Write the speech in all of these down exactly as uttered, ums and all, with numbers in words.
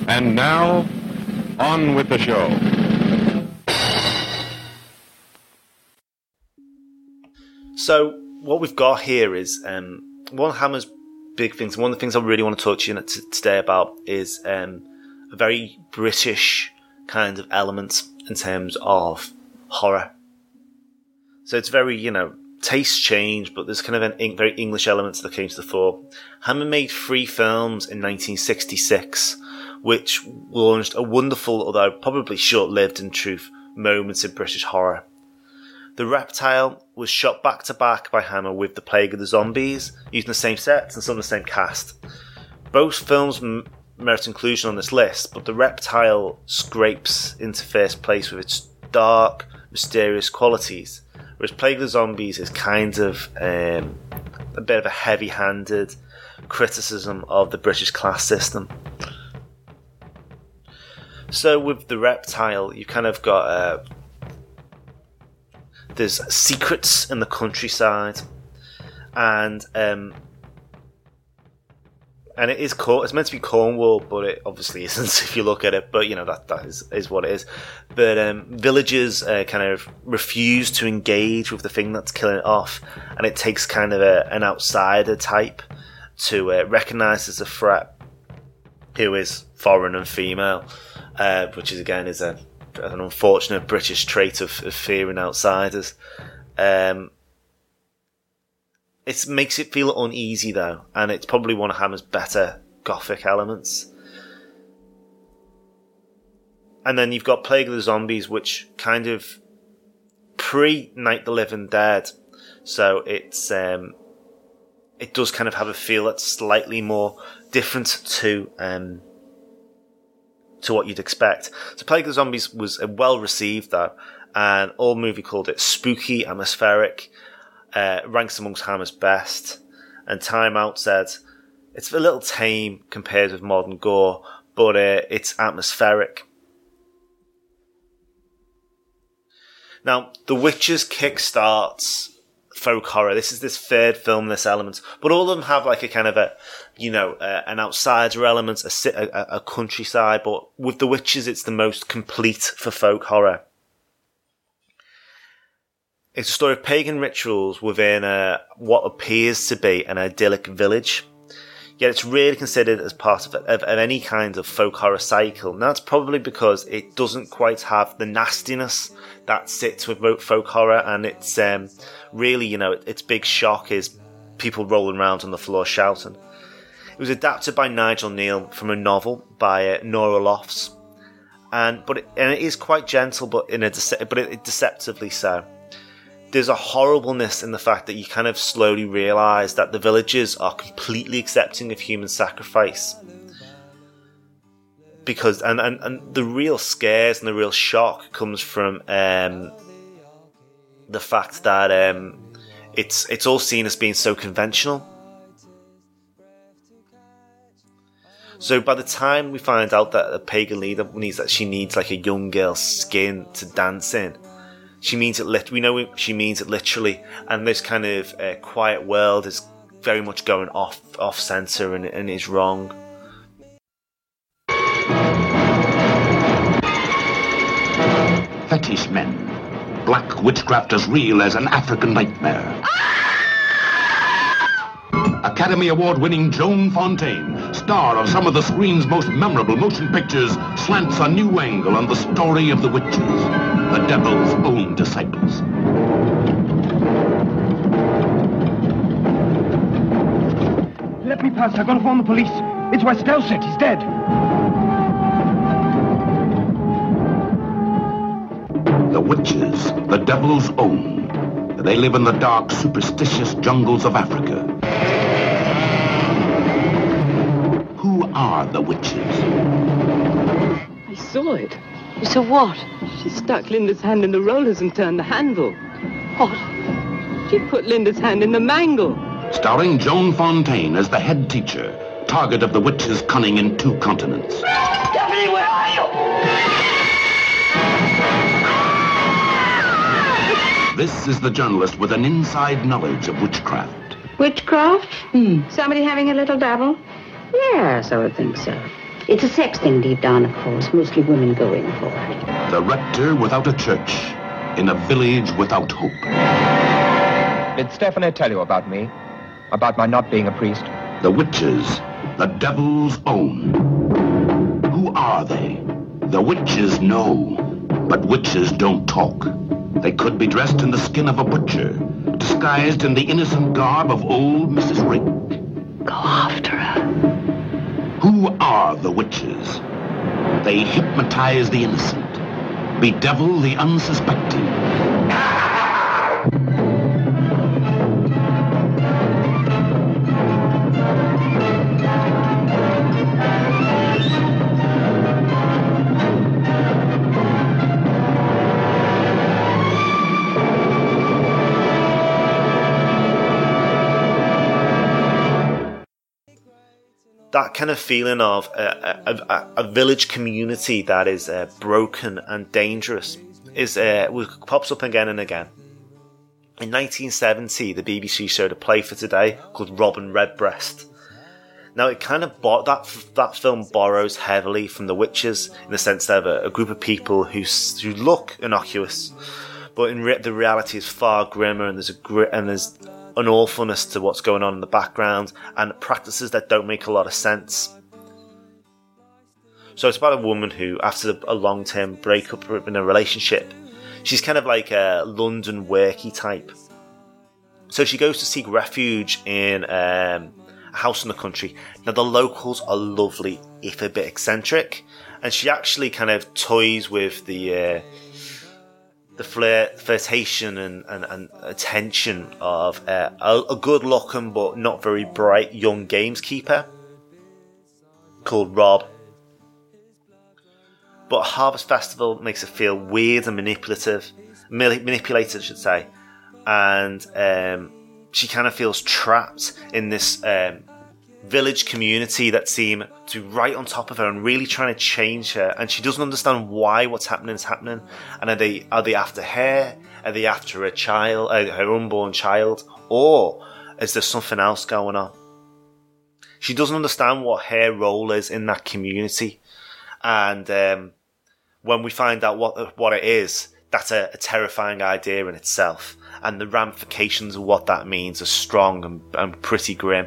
And now, on with the show. So, what we've got here is um, one of Hammer's big things. One of the things I really want to talk to you t- today about is um, a very British kind of element in terms of horror. So it's very, you know, tastes change, but there's kind of an in- very English element that came to the fore. Hammer made three films in nineteen sixty-six, which launched a wonderful, although probably short-lived in truth, moments in British horror. The Reptile was shot back-to-back by Hammer with The Plague of the Zombies, using the same sets and some of the same cast. Both films m- merit inclusion on this list, but The Reptile scrapes into first place with its dark, mysterious qualities, whereas Plague of the Zombies is kind of um, a bit of a heavy-handed criticism of the British class system. So with The Reptile, you kind of got uh, there's secrets in the countryside, and um, and it is called, it's meant to be Cornwall, but it obviously isn't if you look at it. But you know that that is, is what it is. But um, villagers uh, kind of refuse to engage with the thing that's killing it off, and it takes kind of a, an outsider type to uh, recognise as a threat, who is foreign and female, uh, which is again is a an unfortunate British trait of, of fearing outsiders. Um, it makes it feel uneasy though, and it's probably one of Hammer's better gothic elements. And then you've got Plague of the Zombies, which kind of pre-Night the Living Dead, so it's um, it does kind of have a feel that's slightly more different to um, to what you'd expect. So Plague of the Zombies was well received though, and AllMovie called it spooky, atmospheric, uh, ranks amongst Hammer's best, and Time Out said it's a little tame compared with modern gore, but uh, it's atmospheric. Now, The Witches kickstarts folk horror. This is this third film, this element, but all of them have like a kind of a, you know, uh, an outsider element, a, a, a countryside, but with The Witches it's the most complete for folk horror. It's a story of pagan rituals within a, what appears to be an idyllic village, yet it's really considered as part of, of, of any kind of folk horror cycle. And that's probably because it doesn't quite have the nastiness that sits with folk horror, and it's um, really, you know, its big shock is people rolling around on the floor shouting. It was adapted by Nigel Neal from a novel by uh, Nora Lofts, and but it, and it is quite gentle, but in a dece- but it, it deceptively so. There's a horribleness in the fact that you kind of slowly realise that the villagers are completely accepting of human sacrifice. Because and, and, and the real scares and the real shock comes from um, the fact that um, it's it's all seen as being so conventional. So by the time we find out that a pagan leader needs that she needs like a young girl's skin to dance in, she means it. Lit- we know she means it literally, and this kind of uh, quiet world is very much going off off center and, and is wrong. Fetish men. Black witchcraft as real as an African nightmare. Academy Award-winning Joan Fontaine, star of some of the screen's most memorable motion pictures, slants a new angle on the story of the witches, the devil's own disciples. Let me pass. I've got to phone the police. It's West Dorset. He's dead. The witches, the devil's own. They live in the dark, superstitious jungles of Africa. Who are the witches? I saw it. You saw what? She stuck Linda's hand in the rollers and turned the handle. What? She put Linda's hand in the mangle. Starring Joan Fontaine as the head teacher, target of the witches' cunning in two continents. Stephanie, where are you? This is the journalist with an inside knowledge of witchcraft. Witchcraft? Hmm. Somebody having a little dabble? Yes, I would think so. It's a sex thing deep down, of course. Mostly women go in for it. The rector without a church, in a village without hope. Did Stephanie tell you about me? About my not being a priest? The witches, the devil's own. Who are they? The witches know, but witches don't talk. They could be dressed in the skin of a butcher, disguised in the innocent garb of old Missus Rick. Go after her. Who are the witches? They hypnotize the innocent, bedevil the unsuspecting. That kind of feeling of a, a, a village community that is uh, broken and dangerous is uh, pops up again and again. In nineteen seventy, the B B C showed a play for today called Robin Redbreast. Now, it kind of bo- that that film borrows heavily from The Witches in the sense that a, a group of people who who look innocuous, but in re- the reality is far grimmer, and there's a gr- and there's an awfulness to what's going on in the background and practices that don't make a lot of sense. So it's about a woman who, after a long-term breakup in a relationship, she's kind of like a London worky type. So she goes to seek refuge in um, a house in the country. Now, the locals are lovely, if a bit eccentric, and she actually kind of toys with the uh, the flirt, flirtation and, and, and attention of uh, a, a good-looking but not very bright young gameskeeper called Rob. But Harvest Festival makes her feel weird and manipulative, manipulated, I should say, and um, she kind of feels trapped in this um, village community that seem to be right on top of her and really trying to change her, and she doesn't understand why what's happening is happening. And are they are they after her? Are they after her child, uh, her unborn child, or is there something else going on? She doesn't understand what her role is in that community, and um, when we find out what what it is, that's a, a terrifying idea in itself, and the ramifications of what that means are strong and, and pretty grim.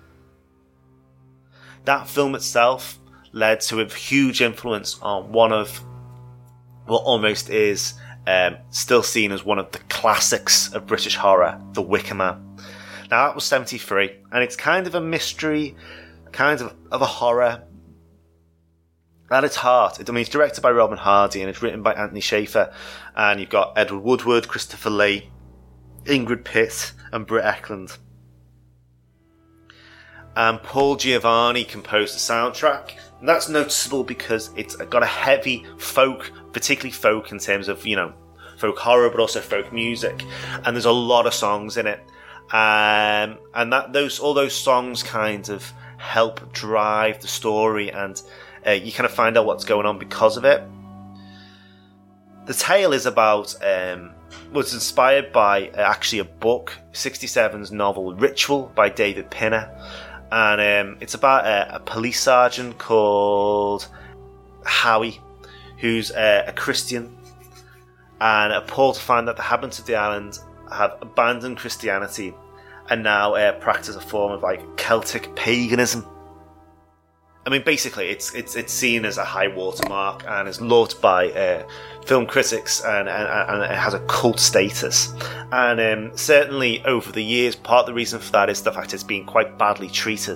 That film itself led to a huge influence on one of what almost is um, still seen as one of the classics of British horror, The Wicker Man. Now, that was seventy-three, and it's kind of a mystery, kind of, of a horror at its heart. I mean, it's directed by Robin Hardy and it's written by Anthony Shaffer, and you've got Edward Woodward, Christopher Lee, Ingrid Pitt and Britt Eklund. And Paul Giovanni composed the soundtrack. And that's noticeable because it's got a heavy folk, particularly folk in terms of, you know, folk horror, but also folk music. And there's a lot of songs in it. Um, and that those all those songs kind of help drive the story, and uh, you kind of find out what's going on because of it. The tale is about, um, was inspired by uh, actually a book, sixty-seven's novel Ritual by David Pinner. And um, it's about a, a police sergeant called Howie, who's a, a Christian, and appalled to find that the inhabitants of the island have abandoned Christianity and now uh, practice a form of like Celtic paganism. I mean, basically, it's it's it's seen as a high watermark and is loved by uh, film critics, and, and and it has a cult status. And um, certainly over the years, part of the reason for that is the fact it's been quite badly treated.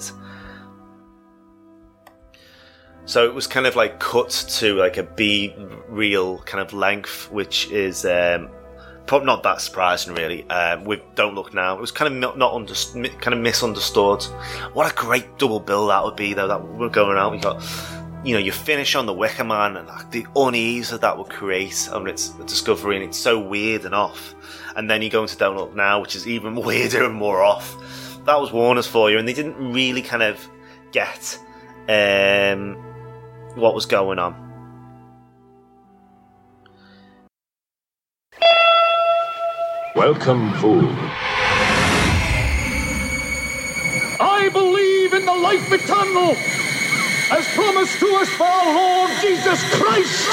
So it was kind of like cut to like a B-reel kind of length, which is um, probably not that surprising, really. Um, with Don't Look Now, it was kind of not, not under, kind of misunderstood. What a great double bill that would be, though. That we're going out. We got, you know, you finish on The Wicker Man, and like, the unease that that would create on its discovery, and it's so weird and off. And then you go into Don't Look Now, which is even weirder and more off. That was Warner's for you, and they didn't really kind of get um, what was going on. Welcome, fool. I believe in the life eternal. as promised to us by our Lord Jesus Christ.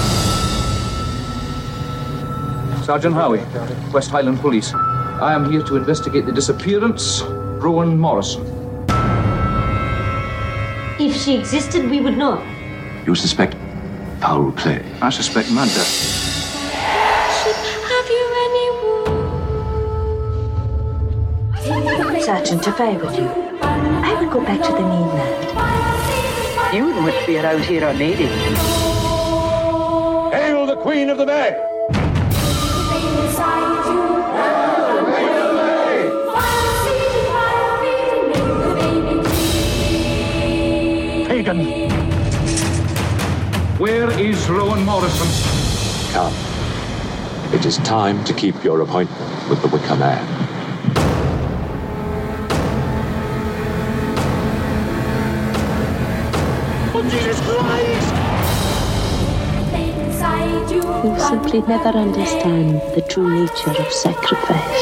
Sergeant Howie, West Highland Police. I am here to investigate the disappearance of Rowan Morrison. If she existed, we would know. You suspect foul play? I suspect murder. Have you any... Sergeant, if I were you, I would go back to the mainland. You wouldn't want to be around here on lady. Hail the Queen of the May! Pagan! Where is Rowan Morrison? Come. It is time to keep your appointment with the Wicker Man. Oh, Jesus Christ! You simply never understand the true nature of sacrifice.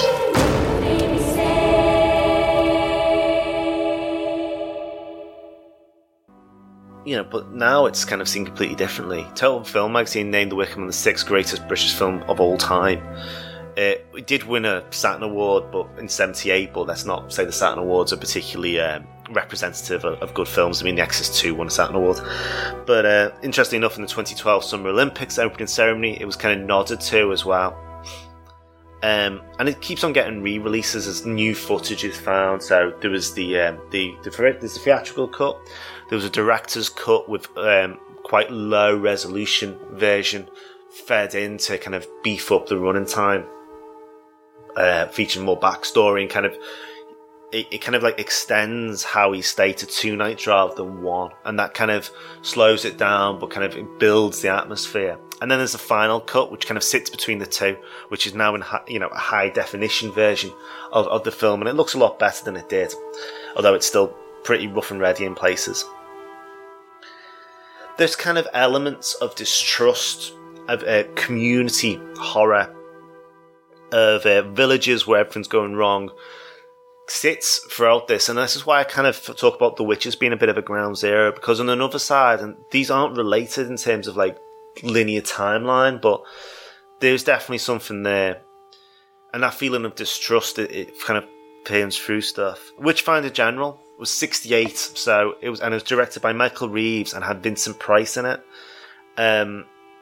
You know, but now it's kind of seen completely differently. Total Film Magazine named The Wicker Man the sixth greatest British film of all time. It, it did win a Saturn Award, but in seventy-eight. But let's not say the Saturn Awards are particularly um, representative of, of good films. I mean, The Exorcist two won a Saturn Award. But uh, interestingly enough, in the twenty twelve Summer Olympics opening ceremony, it was kind of nodded to as well. Um, and it keeps on getting re-releases as new footage is found. So there was the um, the, the there's the theatrical cut. There was a director's cut with um, quite low resolution version fed in to kind of beef up the running time, uh, featuring more backstory and kind of it, it kind of like extends how he stayed to two nights rather than one, and that kind of slows it down, but kind of it builds the atmosphere. And then there's a final cut, which kind of sits between the two, which is now in hi- you know a high definition version of, of the film, and it looks a lot better than it did, although it's still pretty rough and ready in places. There's kind of elements of distrust, of uh, community horror, of uh, villages where everything's going wrong, sits throughout this, and this is why I kind of talk about The Witches being a bit of a ground zero, because on another side, and these aren't related in terms of like linear timeline, but there's definitely something there, and that feeling of distrust, it, it kind of pains through stuff. Witchfinder General was sixty-eight, so it was, and it was directed by Michael Reeves and had Vincent Price in it. Um,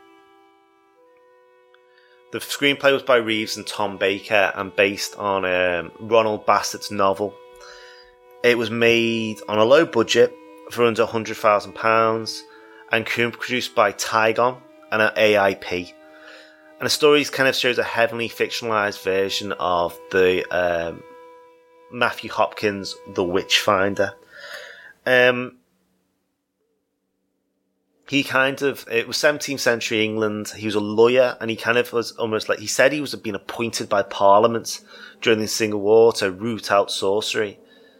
the screenplay was by Reeves and Tom Baker and based on um, Ronald Bassett's novel. It was made on a low budget for under one hundred thousand pounds and produced by Tygon and an A I P. And the story kind of shows a heavily fictionalised version of the um, Matthew Hopkins' The Witchfinder. Um, he kind of, it was seventeenth century England, he was a lawyer, and he kind of was almost like, he said he was being appointed by Parliament during the Single War to root out sorcery.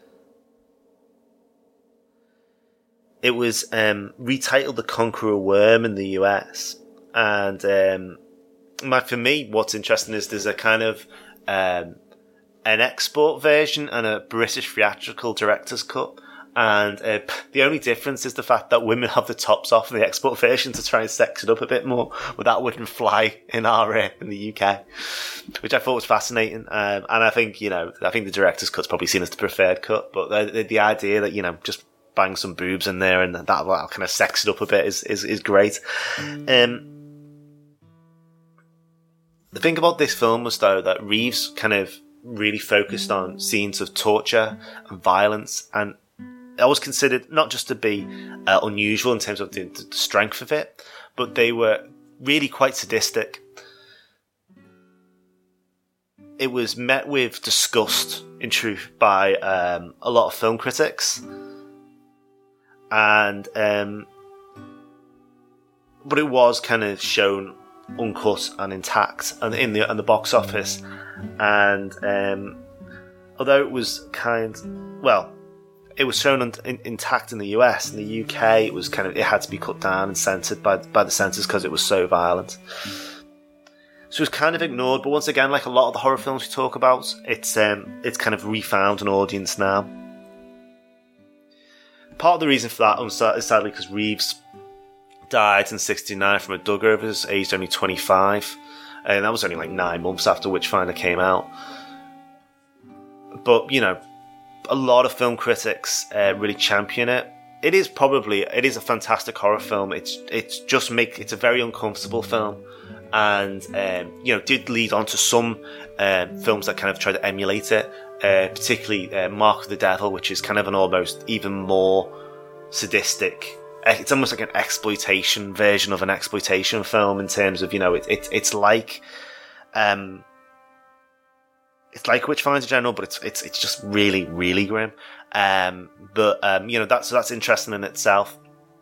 It was um, retitled The Conqueror Worm in the U S, and um, my, for me, what's interesting is there's a kind of um, an export version and a British theatrical director's cut, and uh, the only difference is the fact that women have the tops off in the export version to try and sex it up a bit more, but that wouldn't fly in our uh, in the U K, which I thought was fascinating. Um, and I think, you know, I think the director's cut's probably seen as the preferred cut, but the, the, the idea that, you know, just bang some boobs in there and that that'll kind of sex it up a bit is is, is great. Um, the thing about this film was, though, that Reeves kind of really focused on scenes of torture and violence, and that was considered not just to be uh, unusual in terms of the, the strength of it, but they were really quite sadistic. It was met with disgust, in truth, by um, a lot of film critics, and um, but it was kind of shown uncut and intact and in the in the box office, and um, although it was kind well. It was shown in, in, intact in the U S. In the U K, it was kind of it had to be cut down and censored by by the censors because it was so violent. So it was kind of ignored. But once again, like a lot of the horror films we talk about, it's um it's kind of refound an audience now. part of the reason for that is sadly because Reeves died in sixty-nine from a drug overdose, aged only twenty-five, and that was only like nine months after Witchfinder came out. But, you know, a lot of film critics uh, really champion it. It is probably, it is a fantastic horror film. It's it's just make, it's a very uncomfortable film. And, um, you know, did lead on to some uh, films that kind of try to emulate it, uh, particularly uh, Mark of the Devil, which is kind of an almost even more sadistic, it's almost like an exploitation version of an exploitation film in terms of, you know, it, it, it's like, um, it's like Witchfinder in general, but it's, it's, it's just really, really grim. Um, but, um, you know, that's, that's interesting in itself.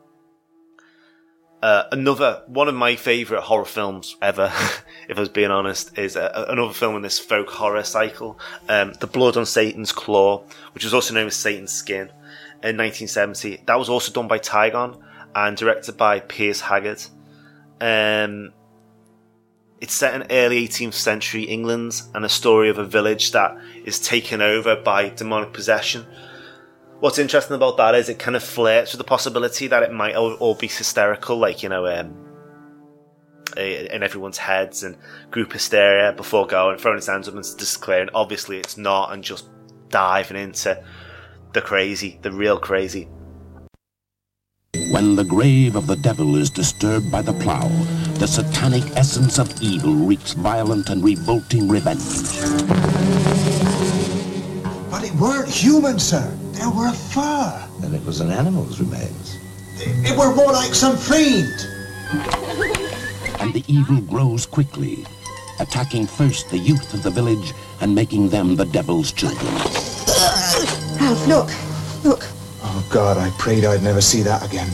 Uh, another, one of my favourite horror films ever, if I was being honest, is uh, another film in this folk horror cycle, um, The Blood on Satan's Claw, which was also known as Satan's Skin, in nineteen seventy. That was also done by Tygon and directed by Piers Haggard. Um, it's set in early eighteenth century England and a story of a village that is taken over by demonic possession. What's interesting about that is it kind of flirts with the possibility that it might all, all be hysterical, like, you know, um, in everyone's heads and group hysteria before going, throwing its hands up and declaring, obviously it's not, and just diving into the crazy, the real crazy. When the grave of the devil is disturbed by the plow, the satanic essence of evil wreaks violent and revolting revenge. But it weren't human, sir. They were fur. Then it was an animal's remains. It, it were more like some fiend. And the evil grows quickly, attacking first the youth of the village and making them the devil's children. Ralph, look, look. Oh, God, I prayed I'd never see that again.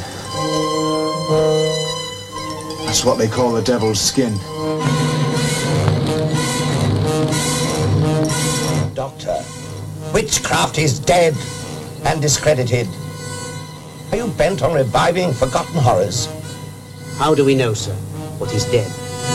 That's what they call the devil's skin. Doctor, witchcraft is dead and discredited. Are you bent on reviving forgotten horrors? How do we know, sir, what is dead?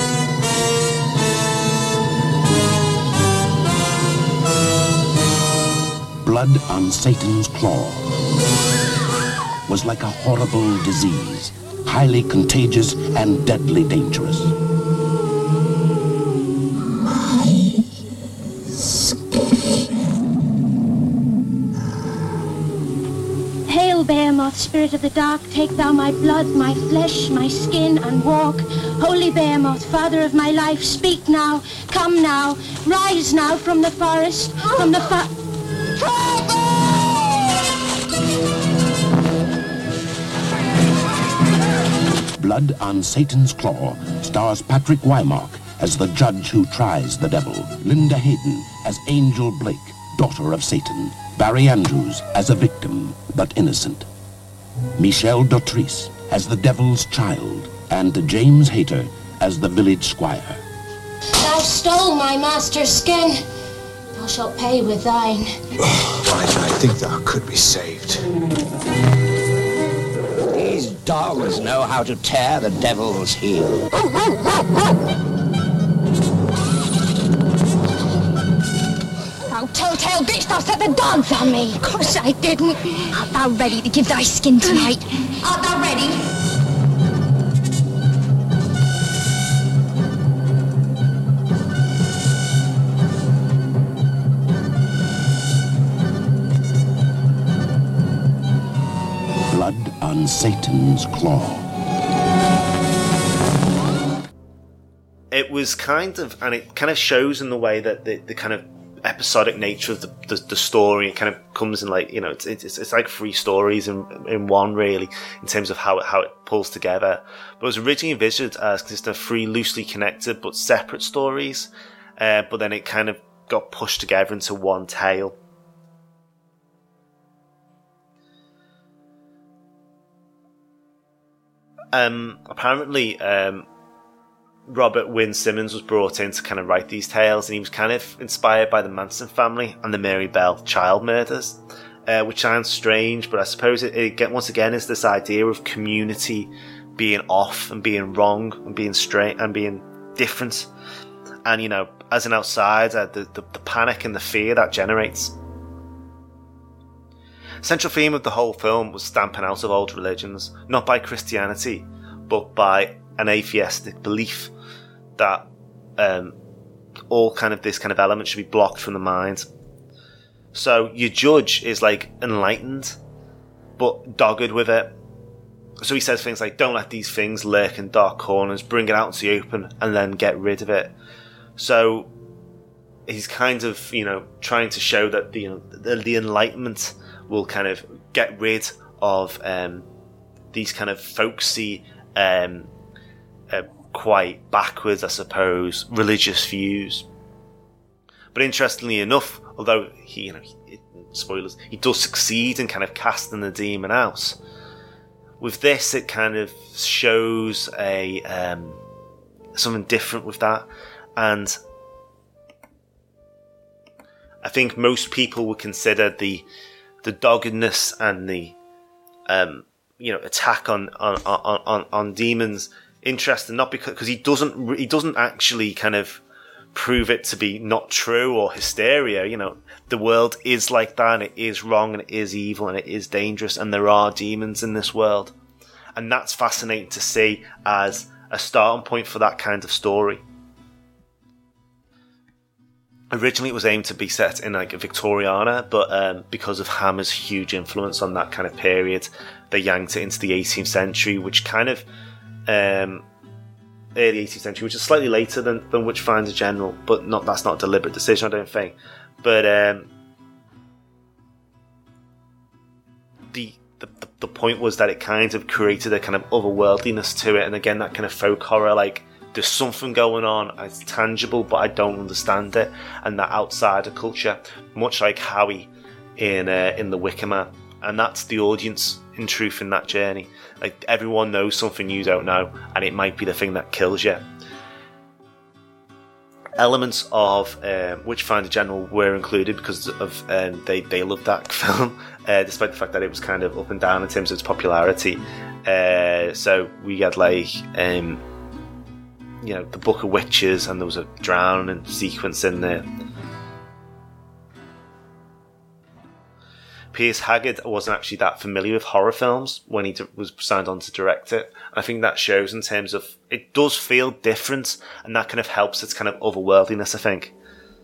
Blood on Satan's Claw was like a horrible disease, highly contagious and deadly dangerous. Hail, Behemoth, spirit of the dark, take thou my blood, my flesh, my skin, and walk. Holy Behemoth, father of my life, speak now, come now, rise now from the forest, from the fa- Blood on Satan's Claw stars Patrick Wymark as the judge who tries the devil, Linda Hayden as Angel Blake, daughter of Satan, Barry Andrews as a victim, but innocent, Michelle Dautrice as the devil's child, and James Hayter as the village squire. Thou stole my master's skin. Thou shalt pay with thine. Why, I think thou could be saved. These dogs know how to tear the devil's heel. Thou telltale bitch, thou set the dogs on me. Of course I didn't. Art thou ready to give thy skin tonight? Art thou ready? Blood on Satan's Claw. It was kind of, and it kind of shows in the way that the, the kind of episodic nature of the, the, the story, it kind of comes in like, you know, it's it's, it's like three stories in in one, really, in terms of how it, how it pulls together. But it was originally envisioned as consisting of three loosely connected but separate stories, uh, but then it kind of got pushed together into one tale. Um, apparently, um, Robert Wynne Simmons was brought in to kind of write these tales, and he was kind of inspired by the Manson family and the Mary Bell child murders, uh, which sounds strange, but I suppose it, it once again is this idea of community being off and being wrong and being straight and being different, and, you know, as an outsider, the, the, the panic and the fear that generates. Central theme of the whole film was stamping out of old religions, not by Christianity, but by an atheistic belief that um, all kind of this kind of element should be blocked from the mind. So your judge is like enlightened, but dogged with it. So he says things like, don't let these things lurk in dark corners, bring it out into the open, and then get rid of it. So he's kind of, you know, trying to show that the, you know, the, the Enlightenment will kind of get rid of um, these kind of folksy, um, uh, quite backwards, I suppose, religious views. But interestingly enough, although he, you know, he, spoilers, he does succeed in kind of casting the demon out. With this, it kind of shows a um, something different with that, and I think most people would consider the the doggedness and the um, you know attack on on, on, on, on demons interesting, not because because he doesn't he doesn't actually kind of prove it to be not true or hysteria. You know, the world is like that, and it is wrong, and it is evil, and it is dangerous, and there are demons in this world. And that's fascinating to see as a starting point for that kind of story. Originally it was aimed to be set in like a Victoriana, but um, because of Hammer's huge influence on that kind of period, they yanked it into the eighteenth century, which kind of um, early eighteenth century, which is slightly later than, than Witchfinder General, but not that's not a deliberate decision, I don't think. But um, the, the the point was that it kind of created a kind of otherworldliness to it, and again that kind of folk horror, like there's something going on, it's tangible, but I don't understand it, and that outsider culture, much like Howie in uh, in The Wicker Man, and that's the audience in truth in that journey. Like everyone knows something you don't know, and it might be the thing that kills you. Elements of um, Witchfinder General were included because of um, they they loved that film, uh, despite the fact that it was kind of up and down in terms of its popularity. Uh, so we had like um, you know, the Book of Witches, and there was a drowning sequence in there. Piers Haggard wasn't actually that familiar with horror films when he d- was signed on to direct it. And I think that shows in terms of, it does feel different, and that kind of helps its kind of otherworldliness, I think.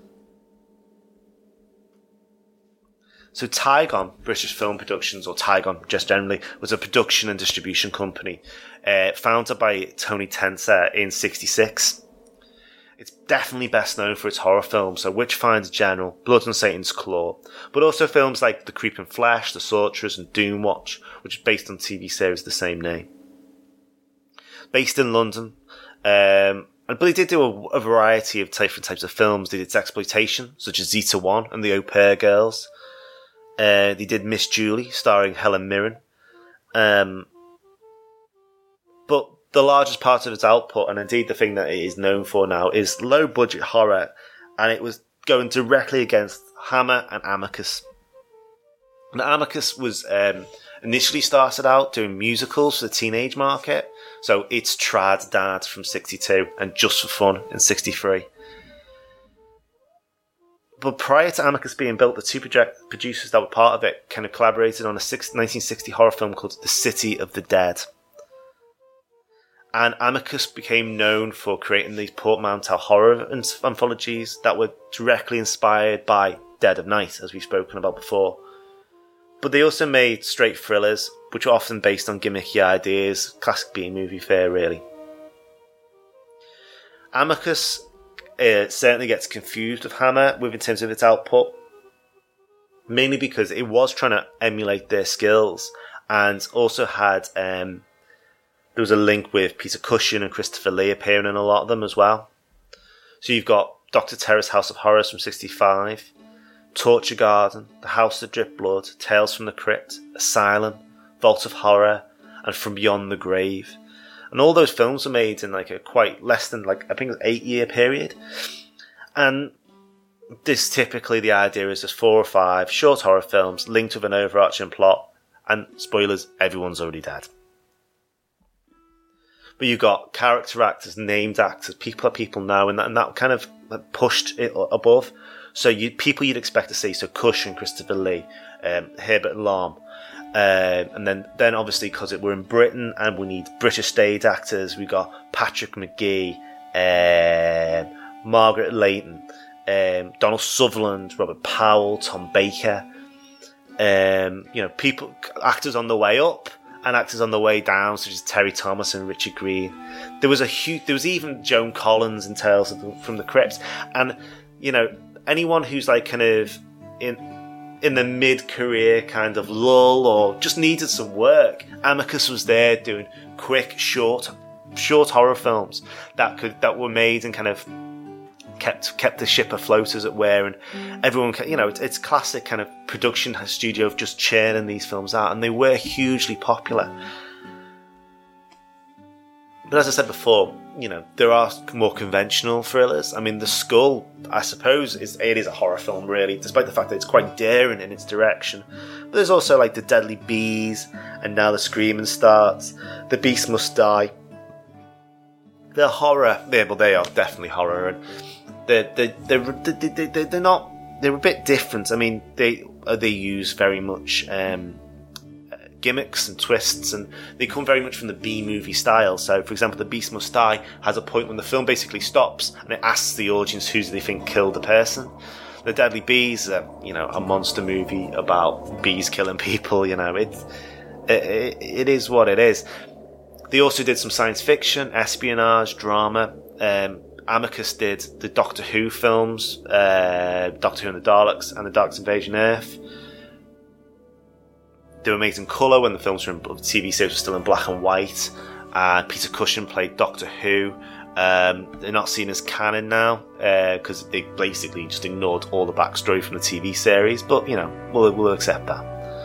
So Tygon, British Film Productions, or Tygon just generally, was a production and distribution company uh, founded by Tony Tenser in sixty-six. It's definitely best known for its horror films, so Witchfinder General, Blood and Satan's Claw, but also films like The Creeping Flesh, The Sorcerers, and Doomwatch, which is based on T V series of the same name. Based in London, um, and but he did do a, a variety of different types of films. They did exploitation, such as Zeta One and The Au Pair Girls. Uh, they did Miss Julie, starring Helen Mirren. Um, but the largest part of its output, and indeed the thing that it is known for now, is low-budget horror, and it was going directly against Hammer and Amicus. And Amicus was um, initially started out doing musicals for the teenage market, so it's Trad Dad from sixty-two and Just for Fun in sixty-three. But prior to Amicus being built, the two project producers that were part of it kind of collaborated on a nineteen sixty horror film called The City of the Dead. And Amicus became known for creating these portmanteau horror anthologies that were directly inspired by Dead of Night, as we've spoken about before. But they also made straight thrillers, which were often based on gimmicky ideas, classic B-movie fare, really. Amicus uh, certainly gets confused with Hammer with in terms of its output, mainly because it was trying to emulate their skills, and also had um, there was a link with Peter Cushing and Christopher Lee appearing in a lot of them as well. So you've got Doctor Terror's House of Horrors from sixty-five, Torture Garden, The House That Dripped Blood, Tales from the Crypt, Asylum, Vault of Horror, and From Beyond the Grave. And all those films were made in like a quite less than like I think it was eight year period. And this typically the idea is there's four or five short horror films linked with an overarching plot, and spoilers, everyone's already dead. But you've got character actors, named actors, people that people know, and that, and that kind of pushed it above. So you people you'd expect to see, so Cush and Christopher Lee, um, Herbert Lom, um, and then then obviously because we're in Britain and we need British stage actors, we got Patrick McGee, um, Margaret Leighton, um, Donald Sutherland, Robert Powell, Tom Baker, um, you know, people actors on the way up and actors on the way down, such as Terry Thomas and Richard Green. There was a huge, there was even Joan Collins in Tales of the, from the Crypt, and you know, anyone who's like kind of in in the mid-career kind of lull or just needed some work, Amicus was there doing quick, short, short horror films that could that were made and kind of kept kept the ship afloat, as it were, and everyone, you know, it's, it's classic kind of production studio of just churning these films out, and they were hugely popular. But as I said before, you know, there are more conventional thrillers. I mean, The Skull, I suppose, is it is a horror film, really, despite the fact that it's quite daring in its direction. But there's also like The Deadly Bees, and Now the Screaming Starts, The Beast Must Die. They're horror. Yeah, well, they are definitely horror, and they're they're they're, they're, they're, they're not. They're a bit different. I mean, they they use very much um, gimmicks and twists, and they come very much from the B-movie style. So, for example, The Beast Must Die has a point when the film basically stops and it asks the audience who do they think killed the person. The Deadly Bees, are, you know, a monster movie about bees killing people. You know, it it, it is what it is. They also did some science fiction, espionage, drama. Um, Amicus did the Doctor Who films, uh, Doctor Who and the Daleks, and the Daleks Invasion Earth. They were made in colour when the films were in, the T V series were still in black and white. Uh, Peter Cushing played Doctor Who. Um, they're not seen as canon now because uh, they basically just ignored all the backstory from the T V series. But you know, we'll, we'll accept that.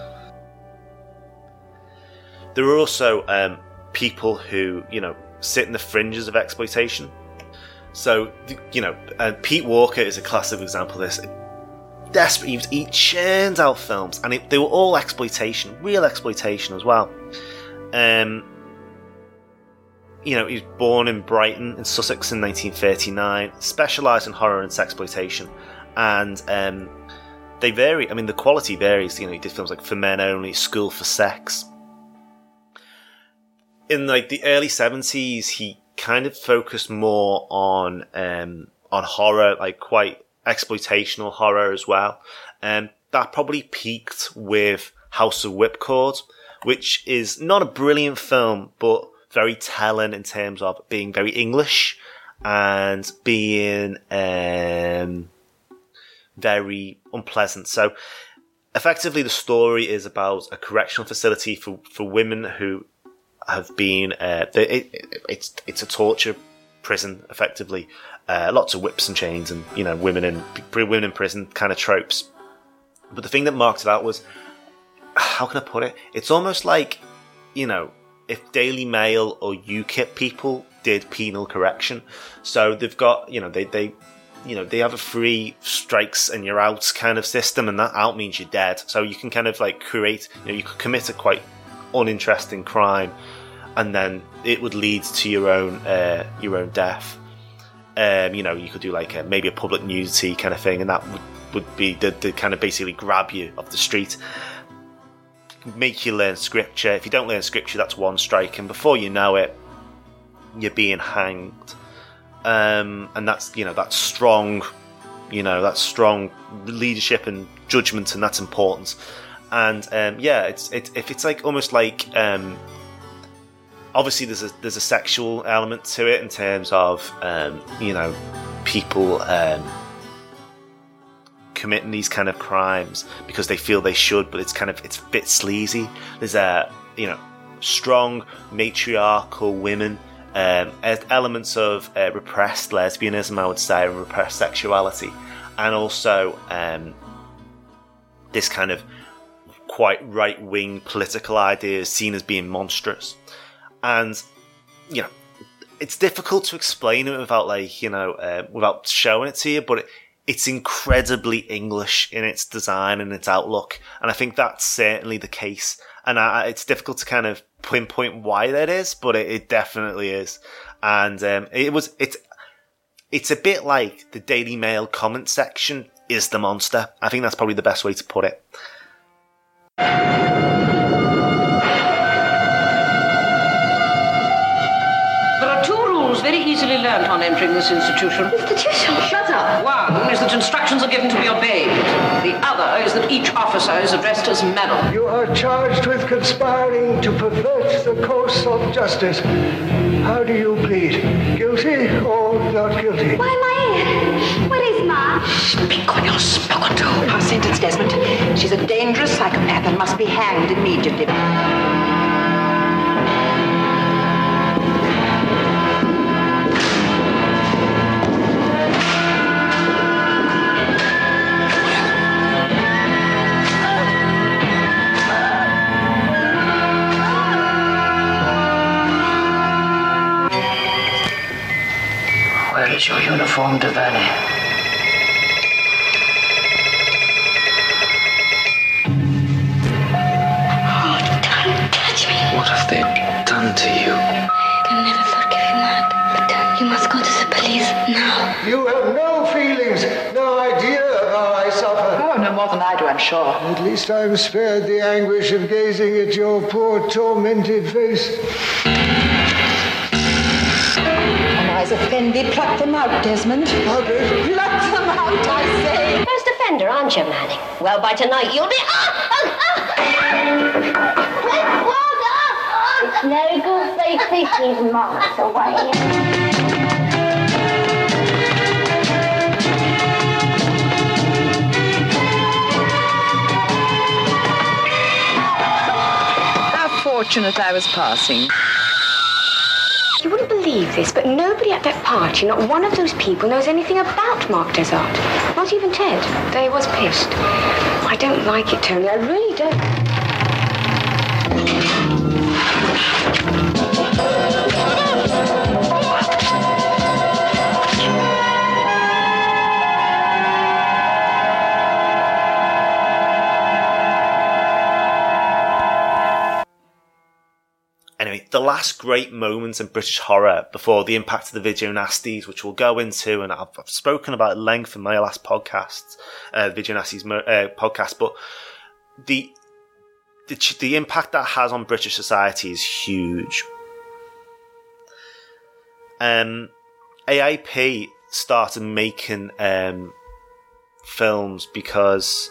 There are also um, people who, you know, sit in the fringes of exploitation. So, you know, uh, Pete Walker is a classic example of this. Desperate, he, he churns out films, and it, they were all exploitation, real exploitation as well. Um, you know, he was born in Brighton, in Sussex, in nineteen thirty-nine, specialised in horror and sexploitation, and um, they vary. I mean, the quality varies. You know, he did films like For Men Only, School for Sex. In like the early seventies, he kind of focused more on um, on horror, like quite exploitational horror as well. And um, that probably peaked with House of Whipcord, which is not a brilliant film, but very telling in terms of being very English and being um, very unpleasant. So effectively the story is about a correctional facility for, for women who have been uh, it, it, it's it's a torture prison, effectively. Uh, lots of whips and chains, and you know, women in women in prison kind of tropes. But the thing that marked it out was, how can I put it? It's almost like, you know, if Daily Mail or UKIP people did penal correction. So they've got, you know, they they you know they have a free strikes and you're out kind of system, and that out means you're dead. So you can kind of like create, you know, you could commit a quite uninteresting crime, and then it would lead to your own uh, your own death. Um, you know, you could do like a, maybe a public nudity kind of thing, and that would, would be the, the kind of basically grab you off the street, make you learn scripture. If you don't learn scripture, that's one strike, and before you know it, you're being hanged. Um, and that's, you know, that's strong, you know, that's strong leadership and judgment, and that's important. And um, yeah, it's it, if it's like almost like um, obviously there's a there's a sexual element to it in terms of um, you know, people um, committing these kind of crimes because they feel they should, but it's kind of it's a bit sleazy. There's a, you know, strong matriarchal women, um, elements of uh, repressed lesbianism, I would say, and repressed sexuality, and also um, this kind of quite right-wing political ideas seen as being monstrous. And, you know, it's difficult to explain it without, like, you know, uh, without showing it to you, but it, it's incredibly English in its design and its outlook. And I think that's certainly the case. And I, it's difficult to kind of pinpoint why that is, but it, it definitely is. And um, it was, it's, It's a bit like the Daily Mail comment section is the monster. I think that's probably the best way to put it. There are two rules very easily learnt on entering this institution. Institution? Shut up. One is that instructions are given to be obeyed. The other is that each officer is addressed as madam. You are charged with conspiring to pervert the course of justice. How do you plead? Guilty or not guilty? Why am I here? Where is Ma? Speak or you're spoken to. Her sentence, Desmond. She's a dangerous psychopath and must be hanged immediately. Where is your uniform, Devaney? Oh, don't touch me. What have they done to you? I can never forgive you, Mark. But uh, you must go to the police now. You have no feelings, no idea of how I suffer. Oh, no more than I do, I'm sure. At least I'm spared the anguish of gazing at your poor, tormented face. Eyes offended, pluck them out, Desmond. Margaret. Pluck them out, I say. First offender, aren't you, Manning? Well, by tonight you'll be... Ah! Ah! Ah! It's no good they think he's miles away. Fortunate I was passing. You wouldn't believe this, but nobody at that party, not one of those people, knows anything about Mark Desart. Not even Ted, though he was pissed. I don't like it, Tony. I really don't. Anyway, the last great moments in British horror before the impact of the video nasties, which we'll go into, and I've, I've spoken about at length in my last podcast, uh, video nasties uh, podcast, but the, the the impact that has on British society is huge. Um, A I P started making um, films because...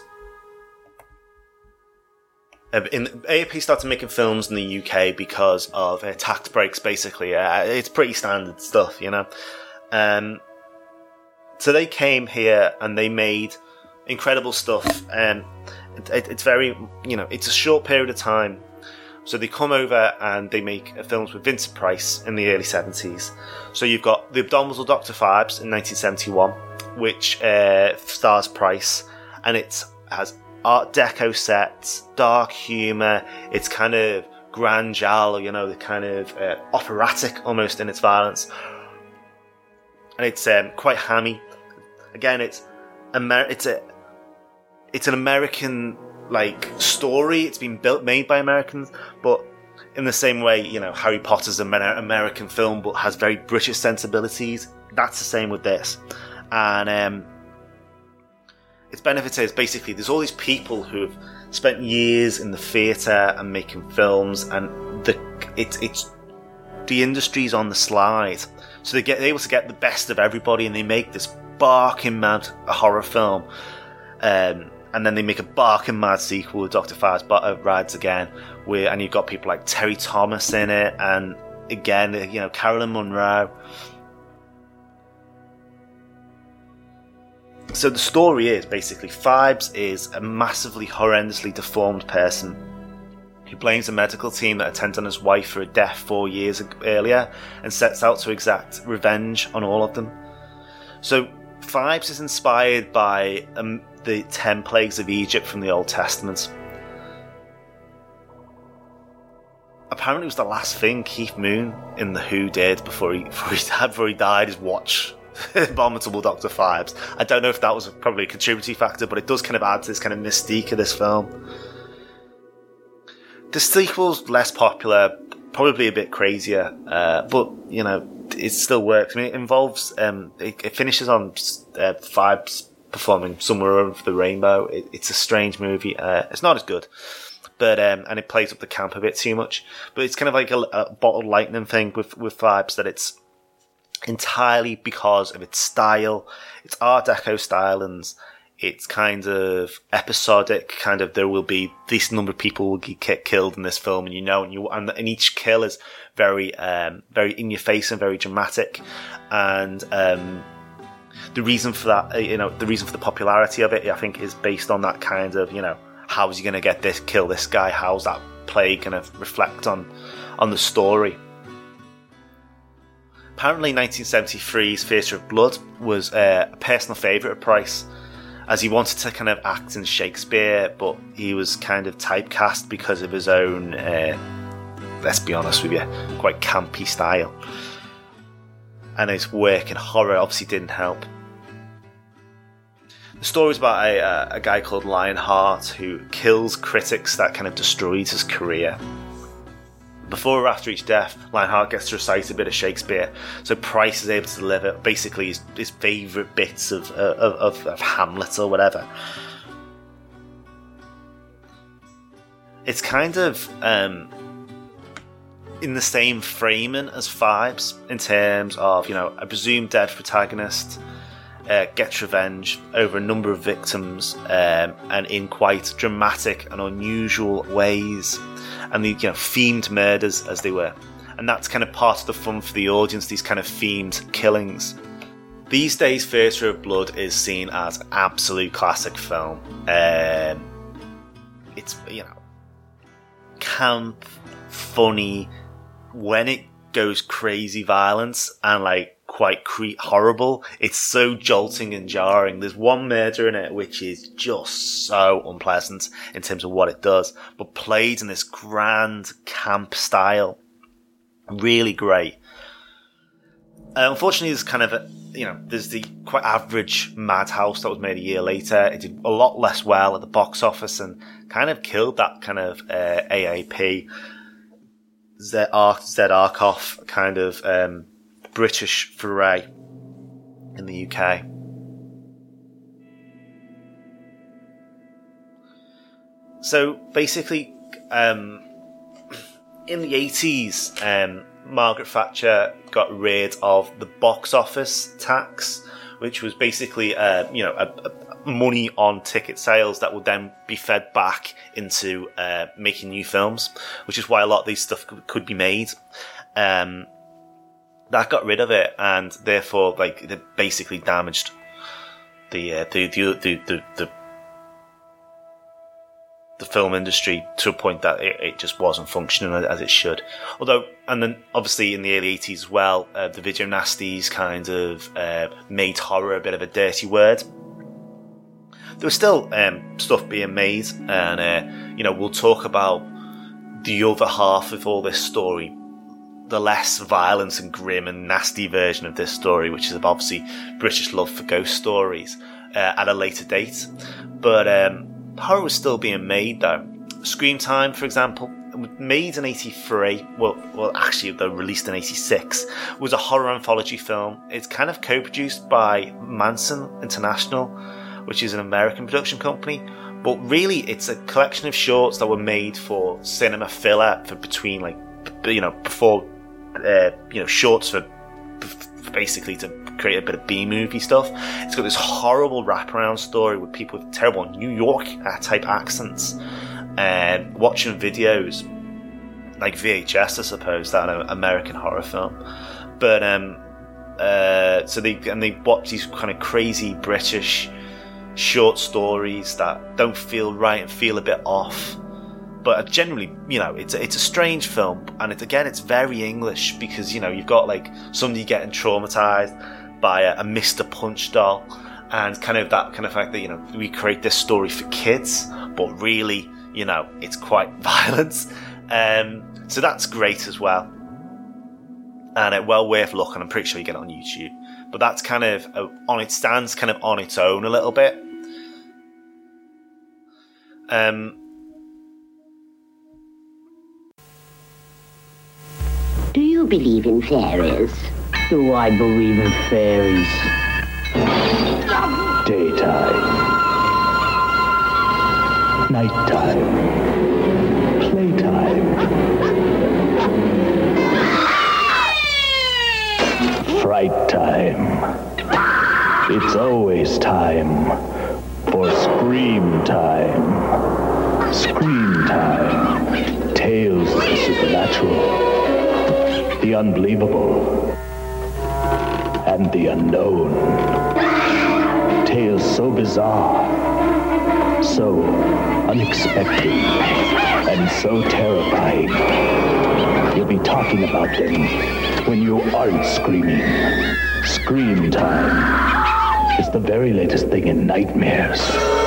In, A I P started making films in the U K because of uh, tax breaks, basically. Uh, it's pretty standard stuff, you know. Um, so they came here and they made incredible stuff. And it, it, it's very, you know, it's a short period of time. So they come over and they make uh, films with Vincent Price in the early seventies. So you've got The Abominable Doctor Phibes in nineteen seventy-one, which uh, stars Price, and it has Art Deco sets, dark humour, it's kind of grand giallo, you know, the kind of uh, operatic almost in its violence. And it's um, quite hammy. Again, it's Amer- it's a it's an American like story. It's been built, made by Americans, but in the same way, you know, Harry Potter's an American film, but has very British sensibilities. That's the same with this, and um. Its benefit is basically there's all these people who have spent years in the theatre and making films, and the it's it's the industry's on the slide, so they get they're able to get the best of everybody, and they make this barking mad horror film, um, and then they make a barking mad sequel with Doctor Phibes uh, Rides Again, where and you've got people like Terry Thomas in it, and again, you know, Carolyn Munro. So the story is basically Phibes is a massively horrendously deformed person who blames a medical team that attended on his wife for a death four years earlier and sets out to exact revenge on all of them. So Phibes is inspired by um, the ten plagues of Egypt from the Old Testament. Apparently it was the last thing Keith Moon in The Who did before he, before he, before he died, is watch Abominable Doctor Phibes. I don't know if that was probably a contributing factor, but it does kind of add to this kind of mystique of this film. The sequel's less popular, probably a bit crazier, uh, but you know, it still works. I mean, it involves um, it, it finishes on uh, Phoebes performing "Somewhere Over the Rainbow." It, it's a strange movie. Uh, it's not as good, but um, and it plays up the camp a bit too much. But it's kind of like a, a bottled lightning thing with with Phoebes, that it's entirely because of its style. It's Art Deco style, and it's kind of episodic. Kind of, there will be this number of people will get killed in this film, and you know, and you and, and each kill is very, um, very in your face and very dramatic. And um, the reason for that, you know, the reason for the popularity of it, I think, is based on that kind of, you know, how is he going to get this, kill this guy? How's that play going to reflect on on the story? Apparently, nineteen seventy-three's Theatre of Blood was uh, a personal favourite of Price, as he wanted to kind of act in Shakespeare, but he was kind of typecast because of his own, uh, let's be honest with you, quite campy style. And his work in horror obviously didn't help. The story's about a, uh, a guy called Lionheart who kills critics that kind of destroys his career. Before or after each death, Lionheart gets to recite a bit of Shakespeare, so Price is able to deliver basically his, his favourite bits of, of, of, of Hamlet or whatever. It's kind of um, in the same framing as Phoebes, in terms of, you know, a presumed dead protagonist uh, gets revenge over a number of victims, um, and in quite dramatic and unusual ways. And the, you know, themed murders, as they were. And that's kind of part of the fun for the audience, these kind of themed killings. These days, Theatre of Blood is seen as an absolute classic film. Um, it's, you know, camp, funny, when it goes crazy violence, and like quite cre- horrible. It's so jolting and jarring. There's one murder in it which is just so unpleasant in terms of what it does, but played in this grand camp style. Really great. Uh, unfortunately, there's kind of a, you know, there's the quite average Madhouse that was made a year later. It did a lot less well at the box office and kind of killed that kind of uh, A A P, Z Arkoff kind of um, British foray in the U K. So basically, um, in the eighties, um, Margaret Thatcher got rid of the box office tax, which was basically, uh, you know, a, a money on ticket sales that would then be fed back into uh, making new films, which is why a lot of these stuff could, could be made. Um, that got rid of it, and therefore, like, it basically damaged the uh, the, the the the the the film industry to a point that it, it just wasn't functioning as it should. Although, and then obviously in the early eighties as well, uh, the video nasties kind of uh, made horror a bit of a dirty word. There was still um, stuff being made, and uh, you know, we'll talk about the other half of all this story, the less violent and grim and nasty version of this story, which is obviously British love for ghost stories, uh, at a later date. But um, horror was still being made though. Scream Time, for example, made in eighty-three, well, well, actually they released in eighty-six, was a horror anthology film. It's kind of co-produced by Manson International, which is an American production company, but really it's a collection of shorts that were made for cinema filler, for between, like, you know, before, uh, you know, shorts for, for basically to create a bit of B-movie stuff. It's got this horrible wraparound story with people with terrible New York uh, type accents, and watching videos like V H S, I suppose, that an American horror film. But um, uh, so they and they watch these kind of crazy British short stories that don't feel right and feel a bit off. But generally, you know, it's a, it's a strange film, and it's, again, it's very English, because, you know, you've got like somebody getting traumatized by a, a Mister Punch doll, and kind of that kind of fact that, you know, we create this story for kids, but really, you know, it's quite violent. Um, so that's great as well, and uh, well worth looking. I'm pretty sure you get it on YouTube. But that's kind of uh, on it stands kind of on its own a little bit. Um. Do you believe in fairies? Do I believe in fairies? Daytime. Nighttime. Playtime. Fright time. It's always time for Scream Time. Scream Time. Tales of the supernatural, the unbelievable, and the unknown. Tales so bizarre, so unexpected, and so terrifying. You'll be talking about them when you aren't screaming. Scream Time. It's the very latest thing in nightmares.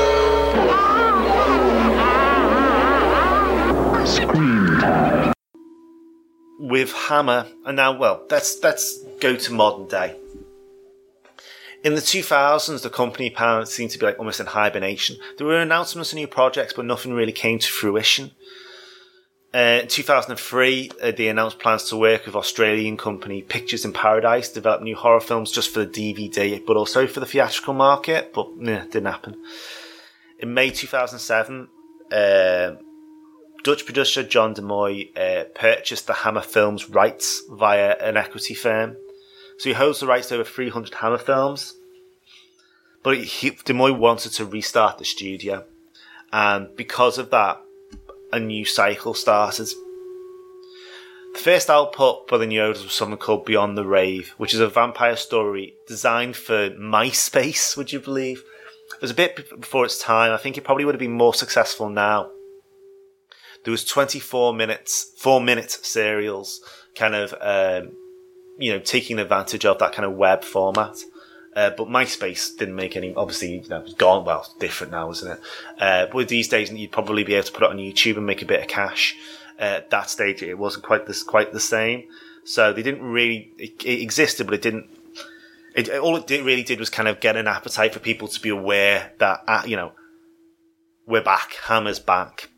Scream Time. With Hammer, and now, well, let's, let's go to modern day. In the two thousands, the company apparently seemed to be like almost in hibernation. There were announcements of new projects, but nothing really came to fruition. Uh, in two thousand three, uh, they announced plans to work with Australian company Pictures in Paradise to develop new horror films just for the D V D, but also for the theatrical market, but nah, didn't happen. In May two thousand seven, uh, Dutch producer John de Moy uh, purchased the Hammer Films rights via an equity firm. So he holds the rights to over three hundred Hammer films. But he, de Moy wanted to restart the studio. And because of that, a new cycle started. The first output by the new owners was something called Beyond the Rave, which is a vampire story designed for MySpace, would you believe? It was a bit before its time. I think it probably would have been more successful now. There was twenty-four minutes, four minute serials, kind of, um, you know, taking advantage of that kind of web format. Uh, but MySpace didn't make any, obviously, you know, it's gone, well, it's different now, isn't it? Uh, but these days, you'd probably be able to put it on YouTube and make a bit of cash. Uh, at that stage, it wasn't quite this, quite the same. So they didn't really, it, it existed, but it didn't, it, all it did, really did was kind of get an appetite for people to be aware that, uh, you know, we're back, Hammer's back.